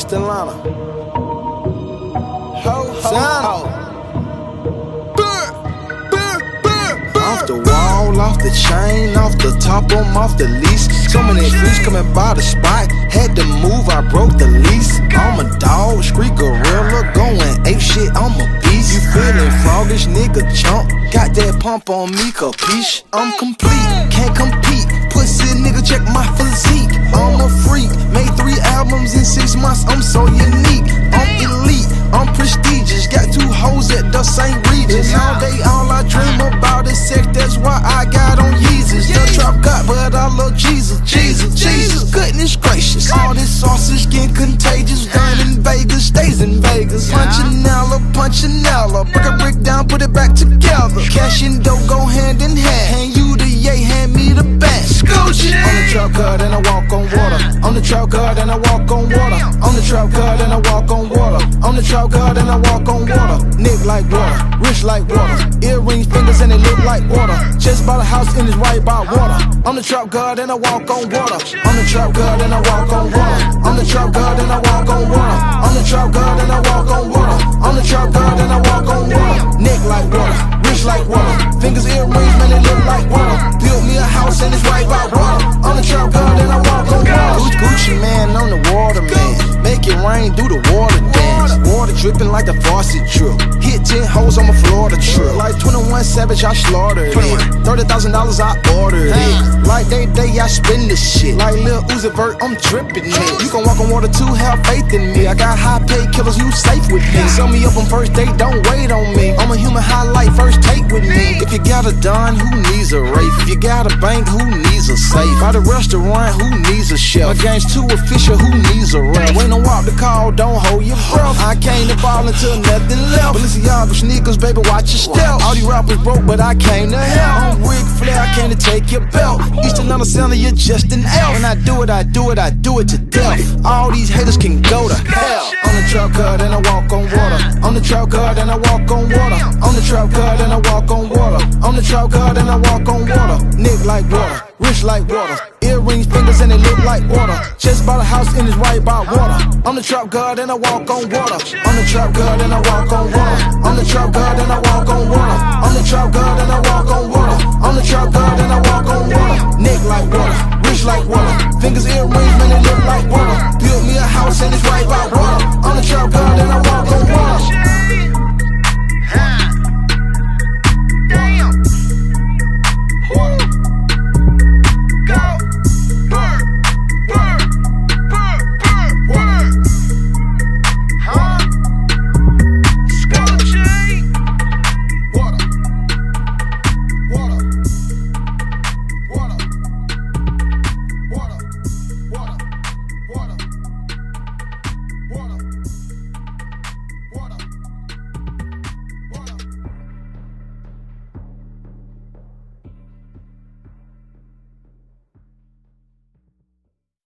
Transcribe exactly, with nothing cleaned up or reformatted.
West Atlanta. Ho, ho, ho. Off the wall, off the chain, off the top, I'm off the lease. So many freaks coming by the spot, had to move, I broke the lease. I'm a dog, street gorilla, going ape shit, I'm a beast. You feeling froggish, nigga chump, got that pump on me, capiche? I'm complete, can't compete, pussy nigga check my physique. I'm a freak, made three albums in six months, I'm so unique. I'm elite, I'm prestigious, got two hoes at the Saint Regis. All day all I dream about is sex, that's why I got on Yeezus. The trap God, but I love Jesus, Jesus, Jesus. Goodness gracious, all this sausage getting contagious. Done in Vegas, stays in Vegas. Punchinella, punchinella, break a brick down, put it back together. Cash and dough go hand in hand. Hand you the yay, hand me the bat. Scooch it. On the trap God and I walk on water. On the trap God and I walk on water. On the trap God and I walk on water. On the trap God and I walk on water. Nick like water, rich like water. Earrings, fingers, and they look like water. Just bought a house and it's right by water. I'm the trap God and I walk on water. I'm the trap God and I walk on water. I'm the trap God and I walk on water. I'm the trap God and I walk on water. I'm the trap God and I walk on water. Nick like water, rich like water. Fingers, earrings, man, they look like water. Built me a house and it's right by water. I'm the trap God and I walk on water. Gucci man on the water, man. Make it rain, do the water dance. Water dripping like the faucet drip. Hit ten hoes on my Florida trip. Like twenty-one Savage, I slaughtered it. thirty thousand dollars, I ordered it. Like day day, I spend this shit. Like Lil Uzi Vert, I'm dripping it. You can walk on water too, have faith in me. I got high paid killers, you safe with me. Sell me up on first date, don't wait on me. I'm a human highlight, first take with me. If you got a Don, who needs a Wraith? If you got a bank, who needs a safe? By the restaurant, who needs a chef? My game's too official, who needs a ref? When I walk the call, don't hold your breath. I came to ball until nothing left. Balenciaga sneakers, baby, watch your step. All these rappers broke, but I came to help. I'm Ric Flair, I came to take your belt. East Atlanta Center, you're just an elf. When I do it, I do it, I do it to death. All these haters can go to hell. On the trap God and I walk on water. On the trap God and I walk on water. On the trap God and I walk on water. On the trap God and I walk on water. Nick like water, rich like water. Earrings, fingers, and they look like water. Just bought a house and it's right by water. I'm the trap God and I walk on water. I'm the trap God and I walk on water. I'm the trap God and I walk on water. I'm the trap God.